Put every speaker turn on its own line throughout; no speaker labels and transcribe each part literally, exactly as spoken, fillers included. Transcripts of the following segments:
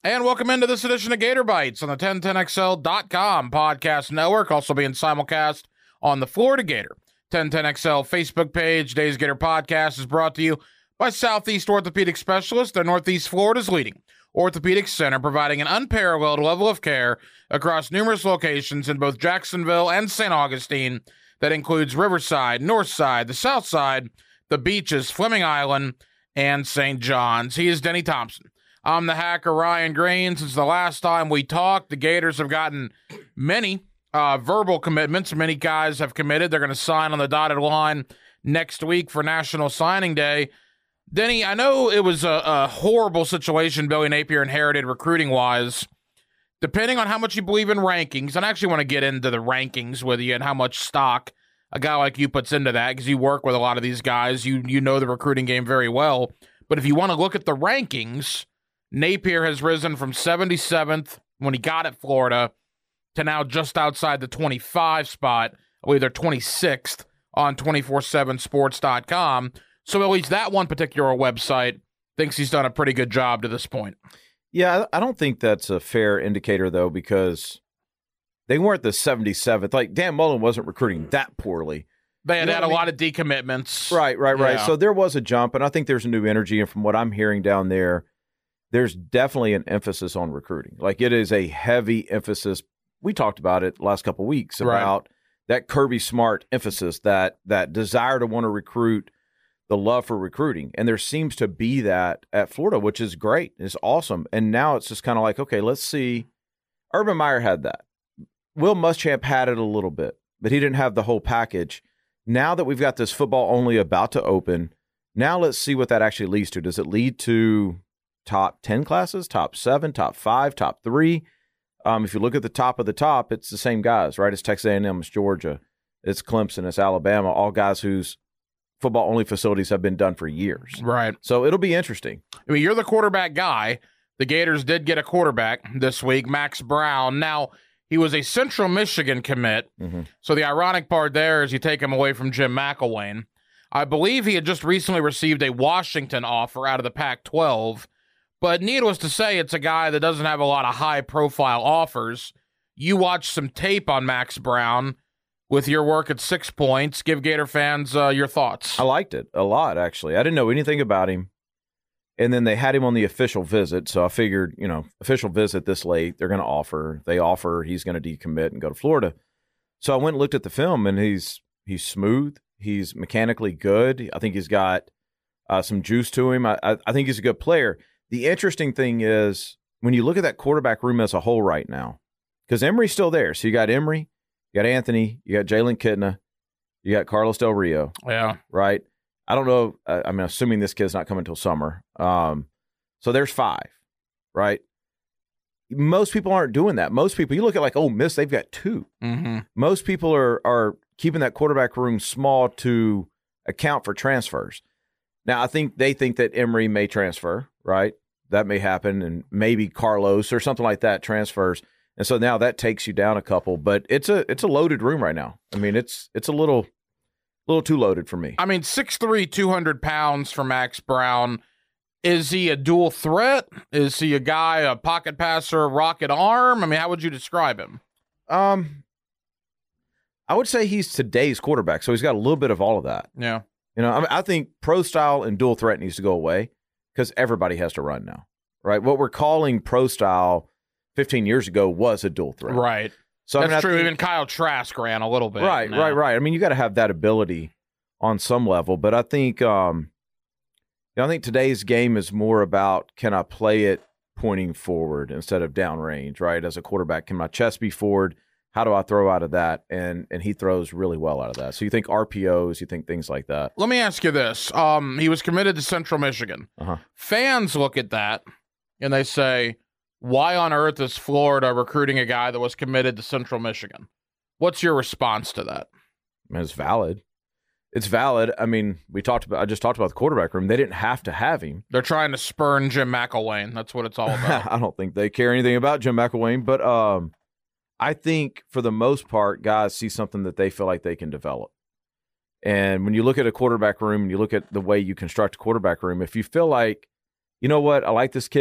And welcome into this edition of Gator Bites on the ten ten X L dot com podcast network, also being simulcast on the Florida Gator ten ten X L Facebook page. Today's Gator podcast is brought to you by Southeast Orthopedic Specialists. They're Northeast Florida's leading orthopedic center, providing an unparalleled level of care across numerous locations in both Jacksonville and Saint Augustine. That includes Riverside, Northside, the South Side, the beaches, Fleming Island, and Saint John's. He is Denny Thompson. I'm the hacker, Ryan Green. Since the last time we talked, the Gators have gotten many uh, verbal commitments. Many guys have committed. They're going to sign on the dotted line next week for National Signing Day. Denny, I know it was a, a horrible situation Billy Napier inherited recruiting-wise. Depending on how much you believe in rankings, and I actually want to get into the rankings with you and how much stock a guy like you puts into that, because you work with a lot of these guys. You, you know the recruiting game very well. But if you want to look at the rankings, Napier has risen from seventy-seventh when he got at Florida to now just outside the twenty-five spot. I believe they're twenty-sixth on two forty-seven sports dot com. So at least that one particular website thinks he's done a pretty good job to this point.
Yeah, I don't think that's a fair indicator, though, because they weren't the seventy-seventh. Like, Dan Mullen wasn't recruiting that poorly.
They had
you know
had a
I mean?
lot of decommitments.
Right, right, right.
Yeah.
So there was a jump, and I think there's a new energy. And from what I'm hearing down there, there's definitely an emphasis on recruiting. Like, it is a heavy emphasis. We talked about it the last couple of weeks about right. that Kirby Smart emphasis, that that desire to want to recruit, the love for recruiting. And there seems to be that at Florida, which is great. It's awesome. And now it's just kind of like, okay, let's see. Urban Meyer had that. Will Muschamp had it a little bit, but he didn't have the whole package. Now that we've got this football only about to open, now let's see what that actually leads to. Does it lead to top ten classes, top seven, top five, top three? Um, if you look at the top of the top, it's the same guys, right? It's Texas A and M, it's Georgia, it's Clemson, it's Alabama, all guys whose football-only facilities have been done for years.
Right.
So it'll be interesting.
I mean, you're the quarterback guy. The Gators did get a quarterback this week, Max Brown. Now, he was a Central Michigan commit, mm-hmm. so the ironic part there is you take him away from Jim McElwain. I believe he had just recently received a Washington offer out of the Pac twelve, but needless to say, it's a guy that doesn't have a lot of high-profile offers. You watch some tape on Max Brown with your work at Six Points. Give Gator fans uh, your thoughts.
I liked it a lot, actually. I didn't know anything about him. And then they had him on the official visit, so I figured, you know, official visit this late, they're going to offer. They offer, he's going to decommit and go to Florida. So I went and looked at the film, and he's he's smooth. He's mechanically good. I think he's got uh, some juice to him. I, I, I think he's a good player. The interesting thing is when you look at that quarterback room as a whole right now, because Emory's still there. So you got Emory, you got Anthony, you got Jalen Kitna, you got Carlos Del Rio.
Yeah.
Right? I don't know. I mean, assuming this kid's not coming until summer. Um, so there's five, right? Most people aren't doing that. Most people, you look at like, oh, Miss, they've got two.
Mm-hmm.
Most people are are keeping that quarterback room small to account for transfers. Now, I think they think that Emory may transfer, right? That may happen, and maybe Carlos or something like that transfers. And so now that takes you down a couple. But it's a it's a loaded room right now. I mean, it's it's a little little too loaded for me.
I mean, six three, two hundred pounds for Max Brown. Is he a dual threat? Is he a guy, a pocket passer, rocket arm? I mean, how would you describe him?
Um, I would say he's today's quarterback, so he's got a little bit of all of that.
Yeah.
You know, I, mean, I think pro style and dual threat needs to go away because everybody has to run now, right? What we're calling pro style fifteen years ago was a dual threat.
Right.
So
That's
I mean,
true.
I think,
Even Kyle Trask ran a little bit.
Right,
now.
right, right. I mean, you got to have that ability on some level, but I think, um, you know, I think today's game is more about can I play it pointing forward instead of downrange, right? As a quarterback, can my chest be forward? How do I throw out of that? And and he throws really well out of that. So you think R P Os, you think things like that.
Let me ask you this. Um, he was committed to Central Michigan.
Uh-huh.
Fans look at that and they say, why on earth is Florida recruiting a guy that was committed to Central Michigan? What's your response to that?
I mean, it's valid. It's valid. I mean, we talked about. I just talked about the quarterback room. They didn't have to have him.
They're trying to spurn Jim McElwain. That's what it's all about.
I don't think they care anything about Jim McElwain, but um, I think for the most part, guys see something that they feel like they can develop. And when you look at a quarterback room and you look at the way you construct a quarterback room, if you feel like, you know what, I like this kid,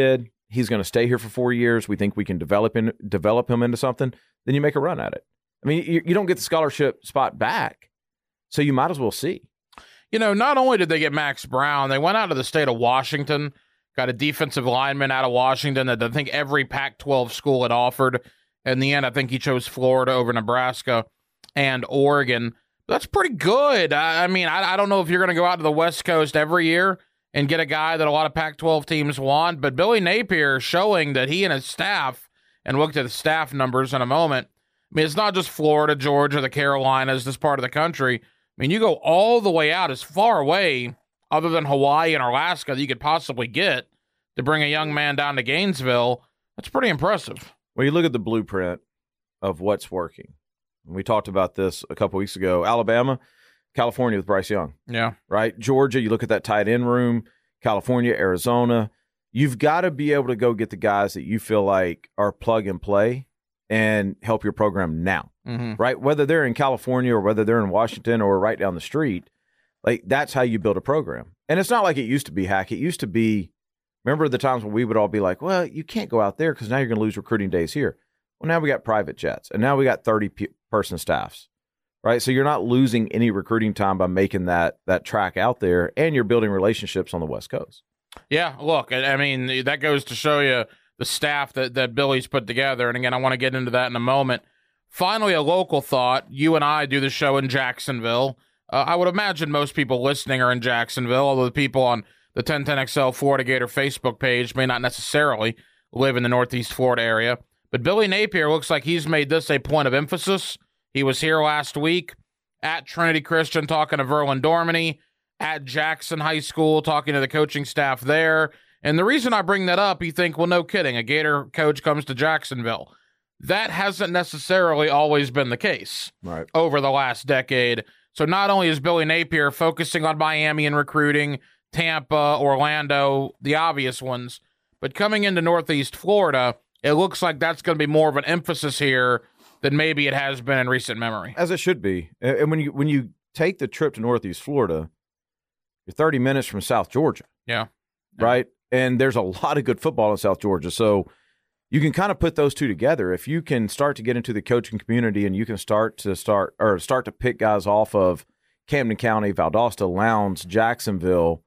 he's going to stay here for four years. We think we can develop in, develop him into something. Then you make a run at it. I mean, you, you don't get the scholarship spot back, so you might as well see.
You know, not only did they get Max Brown, they went out to the state of Washington, got a defensive lineman out of Washington that I think every Pac twelve school had offered. In the end, I think he chose Florida over Nebraska and Oregon. That's pretty good. I, I mean, I, I don't know if you're going to go out to the West Coast every year and get a guy that a lot of Pac twelve teams want, but Billy Napier showing that he and his staff, and we'll get to the staff numbers in a moment. I mean, it's not just Florida, Georgia, the Carolinas, this part of the country. I mean, you go all the way out, as far away, other than Hawaii and Alaska, that you could possibly get to bring a young man down to Gainesville. That's pretty impressive.
Well, you look at the blueprint of what's working. We talked about this a couple weeks ago. Alabama, California with Bryce Young.
Yeah.
Right? Georgia, you look at that tight end room. California, Arizona. You've got to be able to go get the guys that you feel like are plug and play and help your program now.
Mm-hmm.
Right? Whether they're in California or whether they're in Washington or right down the street, like that's how you build a program. And it's not like it used to be, Hack. It used to be, remember the times when we would all be like, well, you can't go out there because now you're going to lose recruiting days here. Well, now we got private jets, and now we got thirty-person staffs, right? So you're not losing any recruiting time by making that that track out there, and you're building relationships on the West Coast.
Yeah, look, I mean, that goes to show you the staff that, that Billy's put together. And again, I want to get into that in a moment. Finally, a local thought. You and I do the show in Jacksonville. Uh, I would imagine most people listening are in Jacksonville, although the people on the ten ten X L Florida Gator Facebook page may not necessarily live in the Northeast Florida area. But Billy Napier looks like he's made this a point of emphasis. He was here last week at Trinity Christian talking to Verlin Dormany, at Jackson High School talking to the coaching staff there. And the reason I bring that up, you think, well, no kidding, a Gator coach comes to Jacksonville. That hasn't necessarily always been the case
right.
over the last decade. So not only is Billy Napier focusing on Miami and recruiting, Tampa, Orlando, the obvious ones, but coming into Northeast Florida, it looks like that's going to be more of an emphasis here than maybe it has been in recent memory.
As it should be. And when you when you take the trip to Northeast Florida, you're thirty minutes from South Georgia.
Yeah.
Right? And there's a lot of good football in South Georgia. So you can kind of put those two together. If you can start to get into the coaching community and you can start to start or start to pick guys off of Camden County, Valdosta, Lowndes, Jacksonville,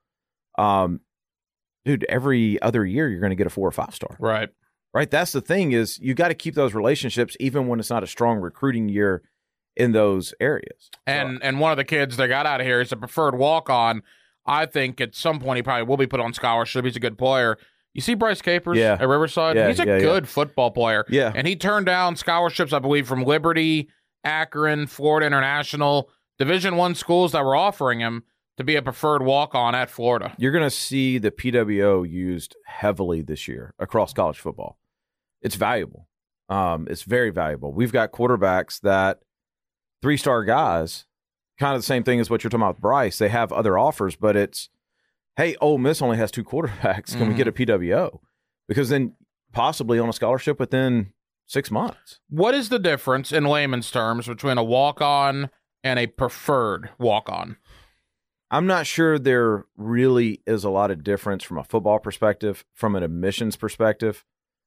um, dude, every other year you're going to get a four or five star.
Right.
Right. That's the thing is you got to keep those relationships even when it's not a strong recruiting year in those areas.
And
so.
and one of the kids that got out of here is a preferred walk-on. I think at some point he probably will be put on scholarship. He's a good player. You see Bryce Capers
yeah.
at Riverside?
Yeah,
He's a
yeah,
good
yeah.
football player.
Yeah.
And he turned down scholarships, I believe, from Liberty, Akron, Florida International, Division One schools that were offering him to be a preferred walk-on at Florida.
You're going to see the P W O used heavily this year across college football. It's valuable. Um, it's very valuable. We've got quarterbacks that three-star guys, kind of the same thing as what you're talking about with Bryce. They have other offers, but it's, hey, Ole Miss only has two quarterbacks. Can mm-hmm. we get a P W O? Because then possibly on a scholarship within six months.
What is the difference in layman's terms between a walk-on and a preferred walk-on?
I'm not sure there really is a lot of difference from a football perspective, from an admissions perspective.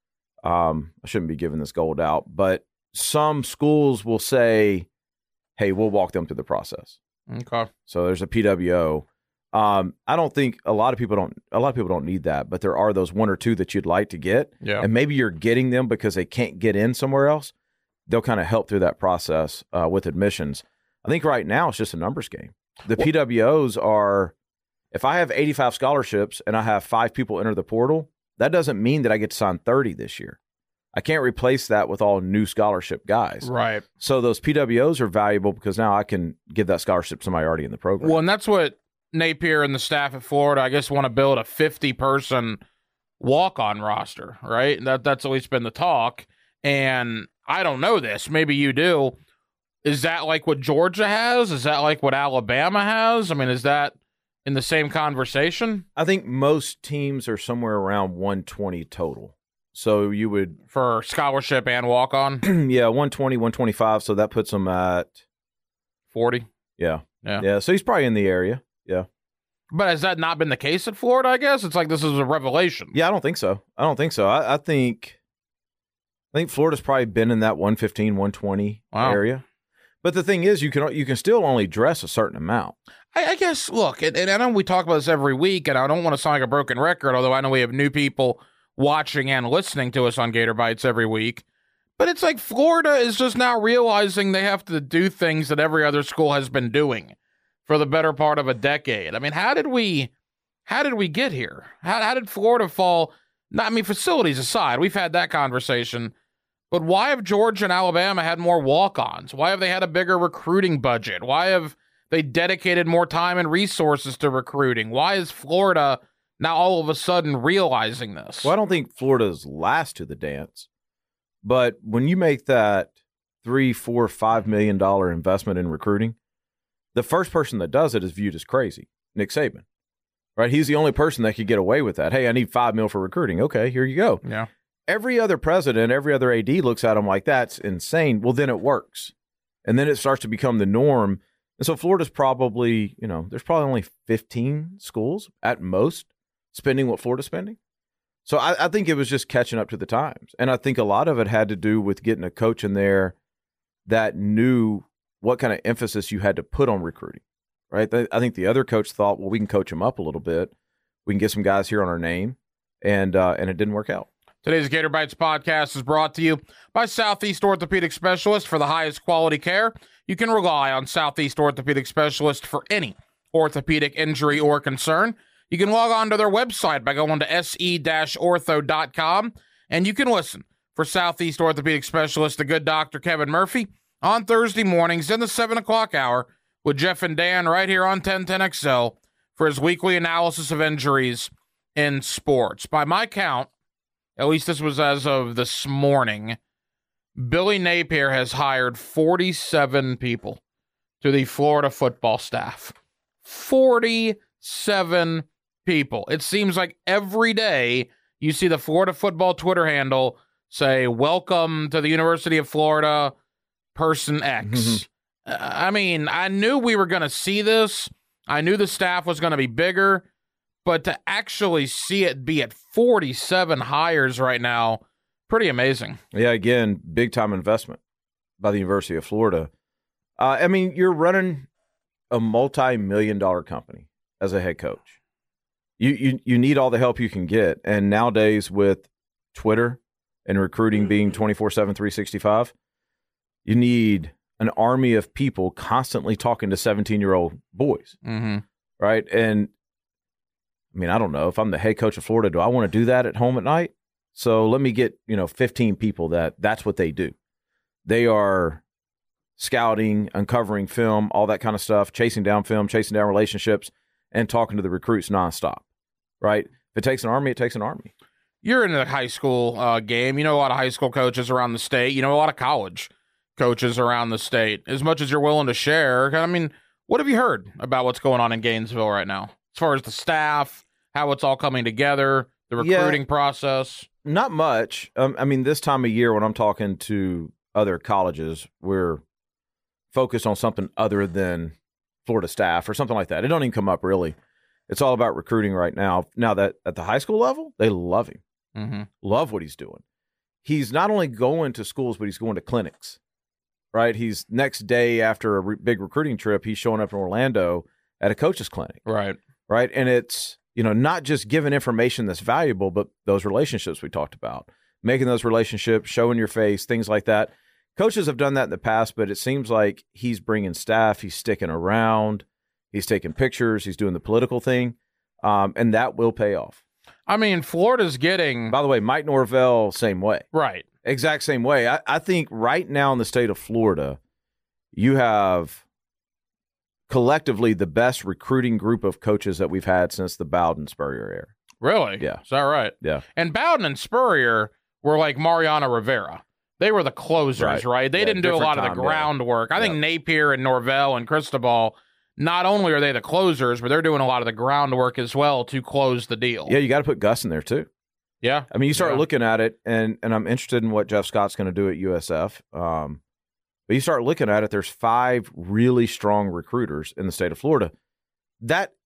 Um, I shouldn't be giving this gold out, but some schools will say, hey, we'll walk them through the process.
Okay.
So there's a P W O. Um, I don't think a lot of people don't, a lot of people don't need that, but there are those one or two that you'd like to get.
Yeah.
And maybe you're getting them because they can't get in somewhere else. They'll kind of help through that process uh, with admissions. I think right now it's just a numbers game. The well, P W Os are, if I have eighty-five scholarships and I have five people enter the portal, that doesn't mean that I get to sign thirty this year. I can't replace that with all new scholarship guys.
Right.
So those P W Os are valuable because now I can give that scholarship to somebody already in the program.
Well, and that's what Napier and the staff at Florida, I guess, want to build a fifty-person walk-on roster, right? That That's at least been the talk. And I don't know this. Maybe you do. Is that like what Georgia has? Is that like what Alabama has? I mean, is that in the same conversation?
I think most teams are somewhere around one twenty total. So you would...
For scholarship and walk-on?
Yeah, one twenty, one twenty-five. So that puts them at...
forty?
Yeah.
Yeah.
Yeah. So he's probably in the area. Yeah.
But has that not been the case at Florida, I guess? It's like this is a revelation.
Yeah, I don't think so. I don't think so. I, I think I think Florida's probably been in that one fifteen, one twenty wow. area. But the thing is, you can you can still only dress a certain amount.
I, I guess, look, and, and I know we talk about this every week, and I don't want to sound like a broken record, although I know we have new people watching and listening to us on Gator Bites every week. But it's like Florida is just now realizing they have to do things that every other school has been doing for the better part of a decade. I mean, how did we how did we get here? How, how did Florida fall? Not, I mean, facilities aside, we've had that conversation. But why have Georgia and Alabama had more walk-ons? Why have they had a bigger recruiting budget? Why have they dedicated more time and resources to recruiting? Why is Florida now all of a sudden realizing this?
Well, I don't think Florida's last to the dance. But when you make that three, four, five million dollar investment in recruiting, the first person that does it is viewed as crazy. Nick Saban, right? He's the only person that could get away with that. Hey, I need five mil for recruiting. Okay, here you go.
Yeah.
Every other president, every other A D looks at him like that's insane. Well, then it works, and then it starts to become the norm. And so Florida's probably, you know, there's probably only fifteen schools at most spending what Florida's spending. So I, I think it was just catching up to the times. And I think a lot of it had to do with getting a coach in there that knew what kind of emphasis you had to put on recruiting, right? I think the other coach thought, well, we can coach him up a little bit. We can get some guys here on our name. And uh, and it didn't work out.
Today's Gator Bites podcast is brought to you by Southeast Orthopedic Specialist. For the highest quality care, you can rely on Southeast Orthopedic Specialist for any orthopedic injury or concern. You can log on to their website by going to s e dash ortho dot com, and you can listen for Southeast Orthopedic Specialist, the good Doctor Kevin Murphy, on Thursday mornings in the seven o'clock hour with Jeff and Dan right here on ten ten X L for his weekly analysis of injuries in sports. By my count, at least this was as of this morning, Billy Napier has hired forty-seven people to the Florida football staff. forty-seven people. It seems like every day you see the Florida football Twitter handle say, welcome to the University of Florida, person X. Mm-hmm. Uh, I mean, I knew we were going to see this. I knew the staff was going to be bigger, but to actually see it be at forty-seven hires right now, pretty amazing.
Yeah, again, big-time investment by the University of Florida. Uh, I mean, you're running a multi-million dollar company as a head coach. You, you you need all the help you can get. And nowadays with Twitter and recruiting being twenty-four seven, three sixty-five, you need an army of people constantly talking to seventeen-year-old boys,
mm-hmm.
right? And, I mean, I don't know. If I'm the head coach of Florida, do I want to do that at home at night? So let me get, you know, fifteen people that that's what they do. They are scouting, uncovering film, all that kind of stuff, chasing down film, chasing down relationships, and talking to the recruits nonstop, right? If it takes an army, it takes an army.
You're in the high school uh, game. You know a lot of high school coaches around the state. You know a lot of college coaches around the state. As much as you're willing to share, I mean, what have you heard about what's going on in Gainesville right now? As far as the staff, how it's all coming together, the recruiting yeah, process?
Not much. Um, I mean, this time of year when I'm talking to other colleges, we're focused on something other than Florida staff or something like that. It don't even come up really. It's all about recruiting right now. Now that at the high school level, they love him.
Mm-hmm.
Love what he's doing. He's not only going to schools, but he's going to clinics, right? He's next day after a re- big recruiting trip, he's showing up in Orlando at a coach's clinic.
Right.
Right. And it's, you know, not just giving information that's valuable, but those relationships we talked about, making those relationships, showing your face, things like that. Coaches have done that in the past, but it seems like he's bringing staff, he's sticking around, he's taking pictures, he's doing the political thing, um, and that will pay off.
I mean, Florida's getting...
By the way, Mike Norvell, same way.
Right.
Exact same way. I, I think right now in the state of Florida, you have collectively the best recruiting group of coaches that we've had since the Bowden Spurrier era.
Really?
Yeah.
Is that right?
Yeah.
And Bowden and Spurrier were like Mariano Rivera. They were the closers, right? right? They yeah, didn't do a lot time, of the groundwork. Yeah. I think yeah. Napier and Norvell and Cristobal, not only are they the closers, but they're doing a lot of the groundwork as well to close the deal.
Yeah, you got to put Gus in there too.
Yeah.
I mean, you start
yeah.
looking at it, and and I'm interested in what Jeff Scott's going to do at U S F. Um, but you start looking at it, there's five really strong recruiters in the state of Florida. That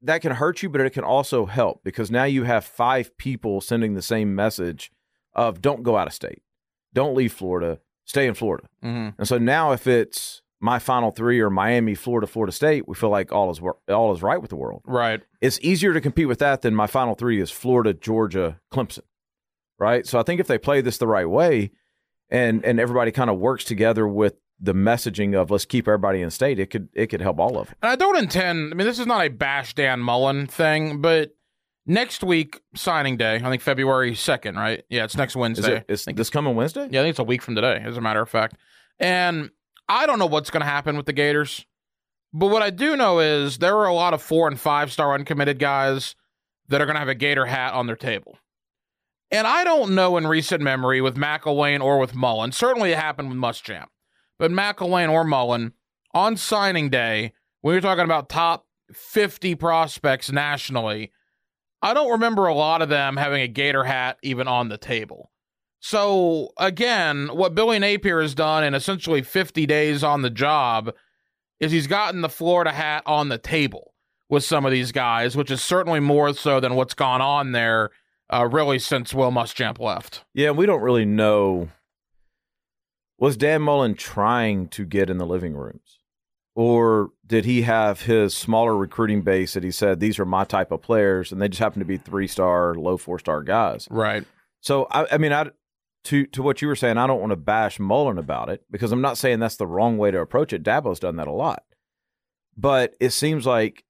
that can hurt you, but it can also help because now you have five people sending the same message of don't go out of state, don't leave Florida, stay in Florida.
Mm-hmm.
And so now if it's my final three or Miami, Florida, Florida State, we feel like all is all is right with the world.
Right.
It's easier to compete with that than my final three is Florida, Georgia, Clemson. Right. So I think if they play this the right way and and everybody kind of works together with the messaging of let's keep everybody in state, it could it could help all of them.
And I don't intend, I mean, this is not a bash Dan Mullen thing, but next week, signing day, I think February second, right? Yeah, it's next Wednesday.
Is it, it's this coming Wednesday?
Yeah, I think it's a week from today, as a matter of fact. And I don't know what's going to happen with the Gators, but what I do know is there are a lot of four and five star uncommitted guys that are going to have a Gator hat on their table. And I don't know in recent memory with McElwain or with Mullen, certainly it happened with Muschamp, but McElwain or Mullen, on signing day, when you're talking about top fifty prospects nationally, I don't remember a lot of them having a Gator hat even on the table. So, again, what Billy Napier has done in essentially fifty days on the job is he's gotten the Florida hat on the table with some of these guys, which is certainly more so than what's gone on there uh, really since Will Muschamp left.
Yeah, we don't really know. Was Dan Mullen trying to get in the living rooms? Or did he have his smaller recruiting base that he said, these are my type of players, and they just happen to be three-star, low four-star guys?
Right.
So, I, I mean, I, to to what you were saying, I don't want to bash Mullen about it because I'm not saying that's the wrong way to approach it. Dabo's done that a lot. But it seems like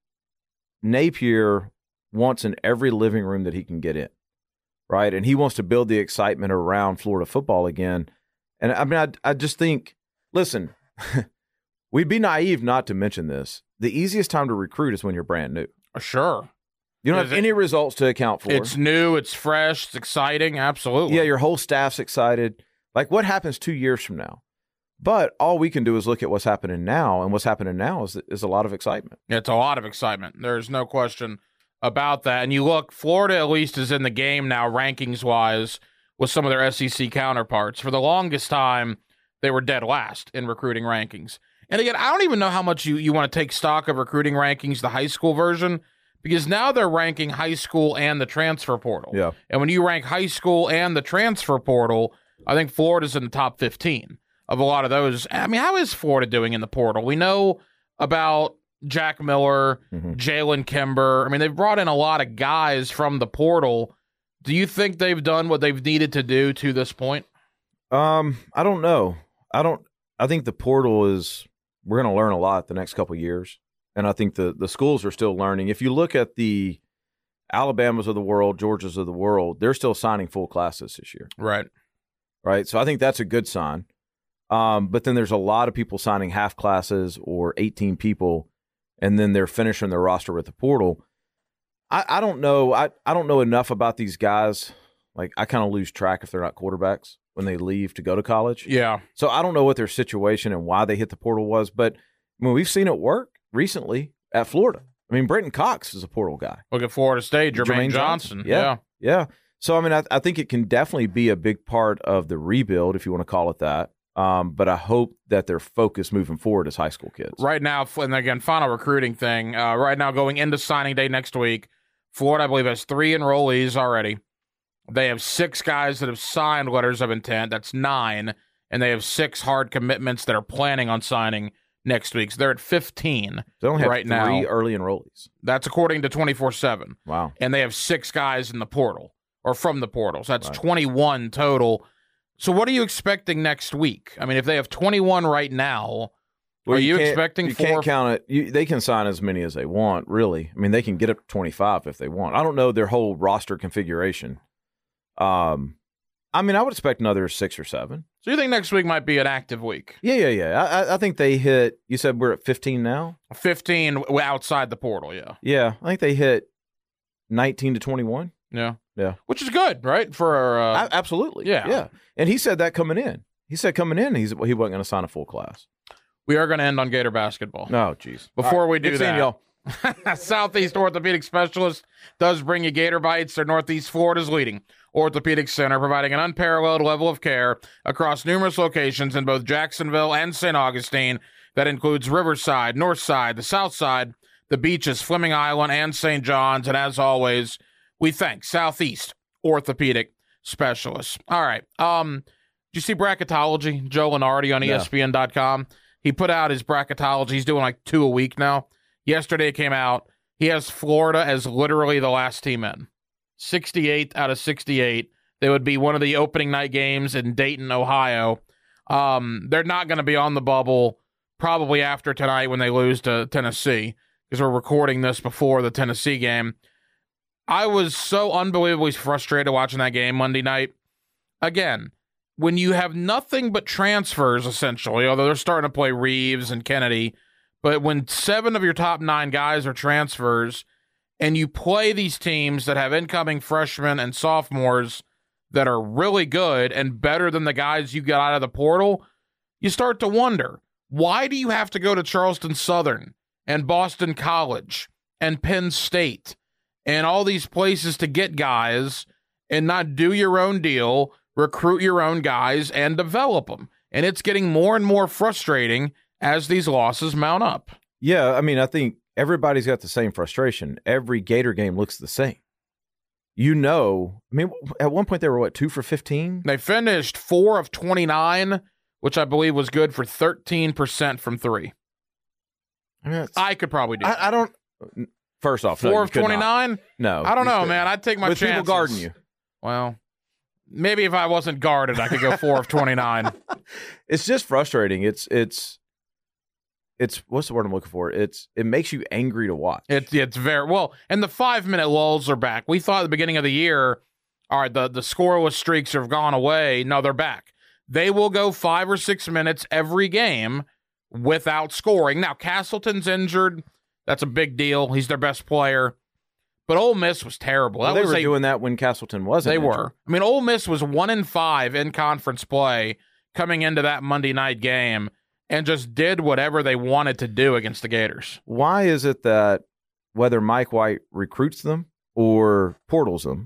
Napier wants in every living room that he can get in, right? And he wants to build the excitement around Florida football again. And, I mean, I, I just think, listen, we'd be naive not to mention this. The easiest time to recruit is when you're brand new.
Sure.
You don't
Is
have
it,
any results to account for.
It's new, it's fresh, it's exciting, absolutely.
Yeah, your whole staff's excited. Like, what happens two years from now? But all we can do is look at what's happening now, and what's happening now is is a lot of excitement.
It's a lot of excitement. There's no question about that. And you look, Florida at least is in the game now, rankings-wise, with some of their S E C counterparts. For the longest time, they were dead last in recruiting rankings. And again, I don't even know how much you, you want to take stock of recruiting rankings, the high school version, because now they're ranking high school and the transfer portal.
Yeah.
And when you rank high school and the transfer portal, I think Florida's in the top fifteen of a lot of those. I mean, how is Florida doing in the portal? We know about Jack Miller, mm-hmm. Jalen Kimber. I mean, they've brought in a lot of guys from the portal. Do you think they've done what they've needed to do to this point?
Um, I don't know. I don't. I think the portal is. We're going to learn a lot the next couple of years, and I think the the schools are still learning. If you look at the Alabamas of the world, Georgias of the world, they're still signing full classes this year.
Right.
Right. So I think that's a good sign. Um, but then there's a lot of people signing half classes or eighteen people, and then they're finishing their roster with the portal. I, I don't know. I, I don't know enough about these guys. Like, I kind of lose track if they're not quarterbacks when they leave to go to college.
Yeah.
So I don't know what their situation and why they hit the portal was, but I mean, we've seen it work recently at Florida. I mean, Brenton Cox is a portal guy.
Look at Florida State, Jermaine,
Jermaine
Johnson.
Johnson. Yeah. Yeah. yeah. So, I mean, I, I think it can definitely be a big part of the rebuild, if you want to call it that. Um, but I hope that their focus moving forward is high school kids.
Right now, and again, final recruiting thing, uh, right now going into signing day next week, Florida, I believe, has three enrollees already. They have six guys that have signed letters of intent. That's nine. And they have six hard commitments that are planning on signing next week. So they're at fifteen
they only have
right
three
now.
early enrollees.
That's according to twenty-four seven.
Wow.
And they have six guys in the portal, or from the portal. So that's
right.
twenty-one total. So what are you expecting next week? I mean, if they have twenty-one right now,
well,
are you,
you
expecting
you
four?
You can't count it. You, they can sign as many as they want, really. I mean, they can get up to twenty-five if they want. I don't know their whole roster configuration. Um, I mean, I would expect another six or seven.
So you think next week might be an active week?
Yeah, yeah, yeah. I, I think they hit, you said we're at fifteen now?
fifteen outside the portal, yeah.
Yeah, I think they hit nineteen to twenty-one.
Yeah.
Yeah.
Which is good, right? For uh,
I, Absolutely.
Yeah.
Yeah. And he said that coming in. He said coming in, he's he wasn't going to sign a full class.
We are going to end on Gator basketball.
Oh, jeez.
Before
right.
we do
Good
that,
seeing y'all.
Southeast Orthopedic Specialist does bring you Gator Bites. They're Northeast Florida's leading orthopedic center, providing an unparalleled level of care across numerous locations in both Jacksonville and Saint Augustine. That includes Riverside, North Side, the South Side, the beaches, Fleming Island and Saint John's. And as always, we thank Southeast Orthopedic Specialists. All right. Um, did you see Bracketology? Joe Lenardi on E S P N dot com. Yeah. He put out his bracketology. He's doing like two a week now. Yesterday it came out. He has Florida as literally the last team in. sixty-eight out of sixty-eight. They would be one of the opening night games in Dayton, Ohio. Um, they're not going to be on the bubble probably after tonight when they lose to Tennessee, because we're recording this before the Tennessee game. I was so unbelievably frustrated watching that game Monday night. Again, when you have nothing but transfers, essentially, although they're starting to play Reeves and Kennedy, but when seven of your top nine guys are transfers, and you play these teams that have incoming freshmen and sophomores that are really good and better than the guys you got out of the portal, you start to wonder, why do you have to go to Charleston Southern and Boston College and Penn State and all these places to get guys and not do your own deal, recruit your own guys, and develop them? And it's getting more and more frustrating as these losses mount up.
Yeah, I mean, I think everybody's got the same frustration. Every Gator game looks the same. You know, I mean, at one point they were, what, two for fifteen?
They finished four of twenty-nine, which I believe was good for thirteen percent from three.
I, mean,
I could probably do
I,
that.
I don't – first off,
Four
no,
of twenty-nine?
No.
I don't know,
couldn't.
man. I'd take my
With
chances.
people guarding you.
Well, maybe if I wasn't guarded, I could go four of twenty-nine.
It's just frustrating. It's it's it's what's the word I'm looking for? It's it makes you angry to watch.
It's it's very well, and the five minute lulls are back. We thought at the beginning of the year, all right, the the scoreless streaks have gone away. No, they're back. They will go five or six minutes every game without scoring. Now Castleton's injured. That's a big deal. He's their best player. But Ole Miss was terrible.
Well,
that
they
was
were
a,
doing that when Castleton wasn't.
They
injured.
were. I mean, Ole Miss was one in five in conference play coming into that Monday night game, and just did whatever they wanted to do against the Gators.
Why is it that whether Mike White recruits them or portals them,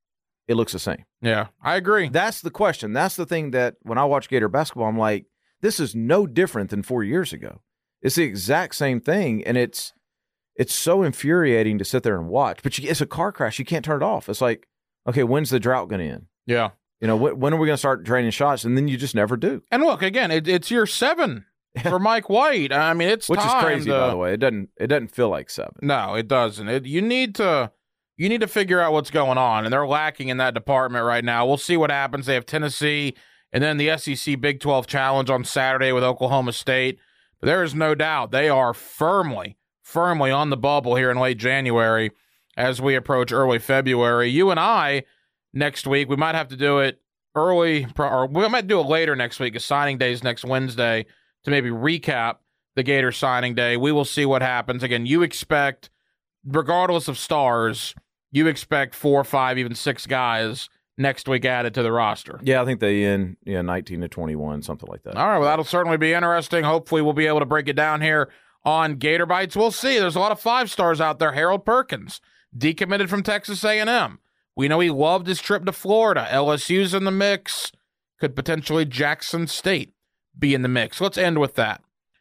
it looks the same?
Yeah, I agree.
That's the question. That's the thing that when I watch Gator basketball, I'm like, this is no different than four years ago. It's the exact same thing, and it's it's so infuriating to sit there and watch. But you, it's a car crash. You can't turn it off. It's like, okay, when's the drought going to end?
Yeah.
You know, wh- when are we going to start draining shots? And then you just never do.
And look, again, it, it's year seven for Mike White. I mean, it's
which
time
is crazy,
to,
by the way. It doesn't it doesn't feel like seven.
No, it doesn't. It, you need to you need to figure out what's going on, and they're lacking in that department right now. We'll see what happens. They have Tennessee, and then the S E C Big twelve Challenge on Saturday with Oklahoma State. But there is no doubt they are firmly, firmly on the bubble here in late January as we approach early February. You and I, next week, we might have to do it early, or we might do it later next week. A signing day is next Wednesday to maybe recap the Gator signing day. We will see what happens. Again, you expect, regardless of stars, you expect four, five, even six guys next week added to the roster.
Yeah, I think they end yeah, nineteen to twenty-one, something like that.
All right, well, that'll certainly be interesting. Hopefully we'll be able to break it down here on Gator Bites. We'll see. There's a lot of five stars out there. Harold Perkins, decommitted from Texas A and M. We know he loved his trip to Florida. L S U's in the mix. Could potentially Jackson State be in the mix. Let's end with that.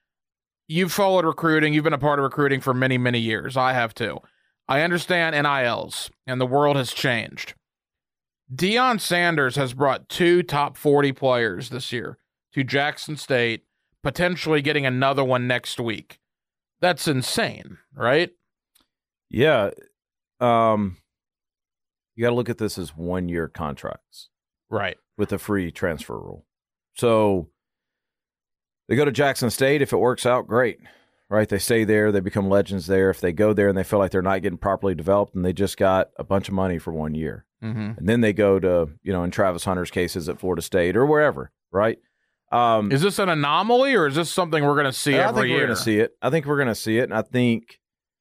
You've followed recruiting. You've been a part of recruiting for many, many years. I have too. I understand N I Ls, and the world has changed. Deion Sanders has brought two top forty players this year to Jackson State, potentially getting another one next week. That's insane, right?
Yeah. Um, you got to look at this as one-year contracts.
Right.
With a free transfer rule. So they go to Jackson State. If it works out, great. Right? They stay there. They become legends there. If they go there and they feel like they're not getting properly developed and they just got a bunch of money for one year.
Mm-hmm.
And then they go to, you know, in Travis Hunter's cases at Florida State or wherever, right? Um,
is this an anomaly or is this something we're going to see
I
every
think
year?
we're going to see it. I think we're going to see it. And I think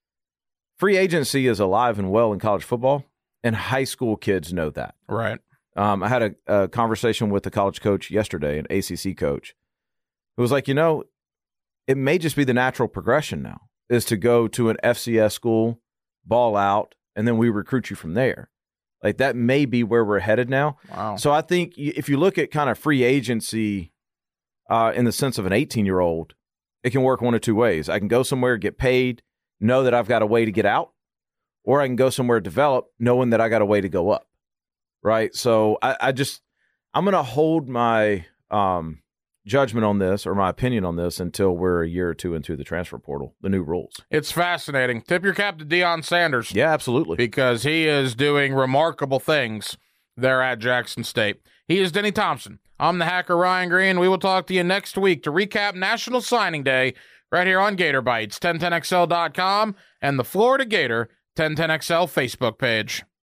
free agency is alive and well in college football, and high school kids know that.
Right.
Um, I had a, a conversation with a college coach yesterday, an A C C coach, who was like, you know, it may just be the natural progression now is to go to an F C S school, ball out, and then we recruit you from there. Like that may be where we're headed now.
Wow.
So I think if you look at kind of free agency uh, in the sense of an eighteen-year-old, it can work one of two ways. I can go somewhere, get paid, know that I've got a way to get out, or I can go somewhere to develop knowing that I got a way to go up. Right. So I, I just, I'm going to hold my um, judgment on this or my opinion on this until we're a year or two into the transfer portal, the new rules.
It's fascinating. Tip your cap to Deion Sanders.
Yeah, absolutely.
Because he is doing remarkable things there at Jackson State. He is Denny Thompson. I'm the hacker Ryan Green. We will talk to you next week to recap National Signing Day right here on Gator Bites, ten ten X L dot com and the Florida Gator ten ten X L Facebook page.